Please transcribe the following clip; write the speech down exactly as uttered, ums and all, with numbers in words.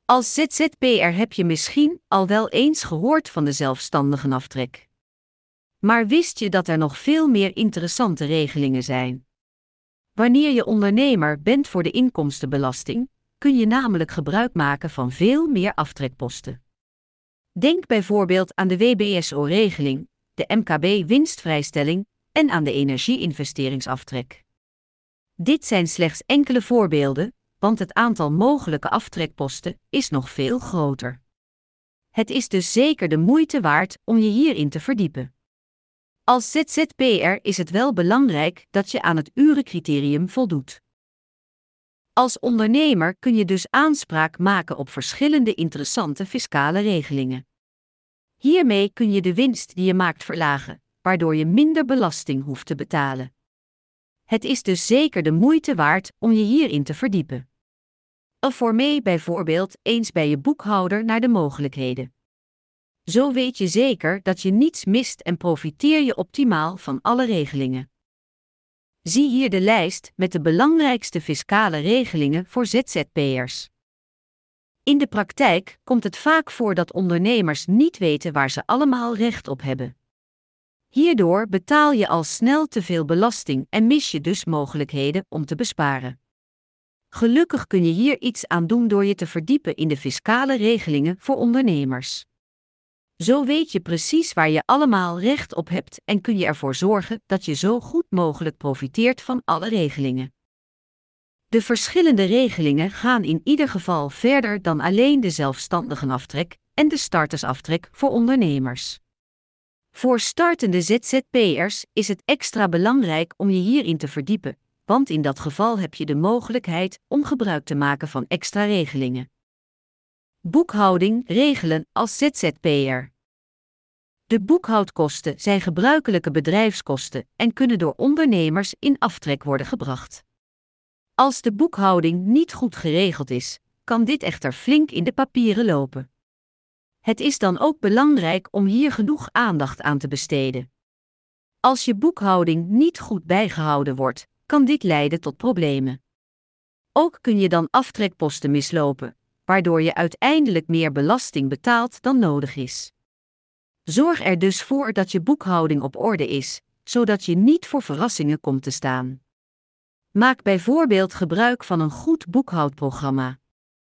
Als Z Z P R heb je misschien al wel eens gehoord van de zelfstandigenaftrek. Maar wist je dat er nog veel meer interessante regelingen zijn? Wanneer je ondernemer bent voor de inkomstenbelasting, kun je namelijk gebruik maken van veel meer aftrekposten. Denk bijvoorbeeld aan de W B S O-regeling, de M K B-winstvrijstelling en aan de energie-investeringsaftrek. Dit zijn slechts enkele voorbeelden, want het aantal mogelijke aftrekposten is nog veel groter. Het is dus zeker de moeite waard om je hierin te verdiepen. Als Z Z P R is het wel belangrijk dat je aan het urencriterium voldoet. Als ondernemer kun je dus aanspraak maken op verschillende interessante fiscale regelingen. Hiermee kun je de winst die je maakt verlagen, waardoor je minder belasting hoeft te betalen. Het is dus zeker de moeite waard om je hierin te verdiepen. Informeer bijvoorbeeld eens bij je boekhouder naar de mogelijkheden. Zo weet je zeker dat je niets mist en profiteer je optimaal van alle regelingen. Zie hier de lijst met de belangrijkste fiscale regelingen voor Z Z P R's. In de praktijk komt het vaak voor dat ondernemers niet weten waar ze allemaal recht op hebben. Hierdoor betaal je al snel te veel belasting en mis je dus mogelijkheden om te besparen. Gelukkig kun je hier iets aan doen door je te verdiepen in de fiscale regelingen voor ondernemers. Zo weet je precies waar je allemaal recht op hebt en kun je ervoor zorgen dat je zo goed mogelijk profiteert van alle regelingen. De verschillende regelingen gaan in ieder geval verder dan alleen de zelfstandigenaftrek en de startersaftrek voor ondernemers. Voor startende Z Z P R's is het extra belangrijk om je hierin te verdiepen, want in dat geval heb je de mogelijkheid om gebruik te maken van extra regelingen. Boekhouding regelen als Z Z P R. De boekhoudkosten zijn gebruikelijke bedrijfskosten en kunnen door ondernemers in aftrek worden gebracht. Als de boekhouding niet goed geregeld is, kan dit echter flink in de papieren lopen. Het is dan ook belangrijk om hier genoeg aandacht aan te besteden. Als je boekhouding niet goed bijgehouden wordt, kan dit leiden tot problemen. Ook kun je dan aftrekposten mislopen, waardoor je uiteindelijk meer belasting betaalt dan nodig is. Zorg er dus voor dat je boekhouding op orde is, zodat je niet voor verrassingen komt te staan. Maak bijvoorbeeld gebruik van een goed boekhoudprogramma.